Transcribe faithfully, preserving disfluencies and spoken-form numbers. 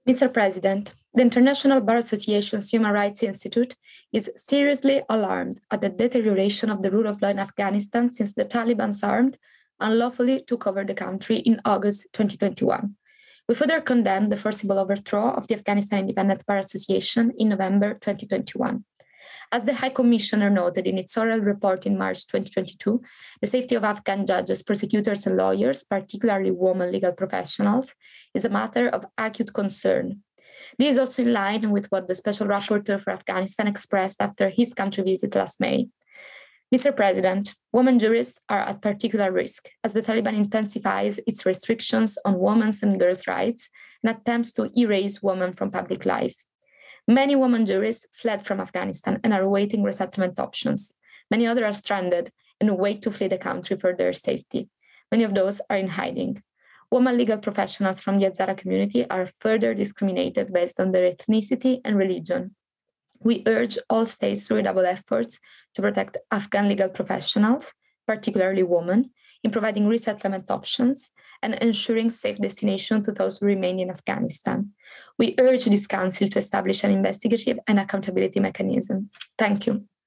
Mister President, the International Bar Association's Human Rights Institute is seriously alarmed at the deterioration of the rule of law in Afghanistan since the Taliban's armed unlawfully took over the country in August twenty twenty-one. We further condemn the forcible overthrow of the Afghanistan Independent Bar Association in November twenty twenty-one. As the High Commissioner noted in its oral report in March twenty twenty-two, the safety of Afghan judges, prosecutors, and lawyers, particularly women legal professionals, is a matter of acute concern. This is also in line with what the Special Rapporteur for Afghanistan expressed after his country visit last May. Mister President, women jurists are at particular risk as the Taliban intensifies its restrictions on women's and girls' rights and attempts to erase women from public life. Many women jurists fled from Afghanistan and are awaiting resettlement options. Many others are stranded and wait to flee the country for their safety. Many of those are in hiding. Women legal professionals from the Hazara community are further discriminated based on their ethnicity and religion. We urge all states to redouble efforts to protect Afghan legal professionals, particularly women, in providing resettlement options and ensuring safe destination to those who remain in Afghanistan. We urge this Council to establish an investigative and accountability mechanism. Thank you.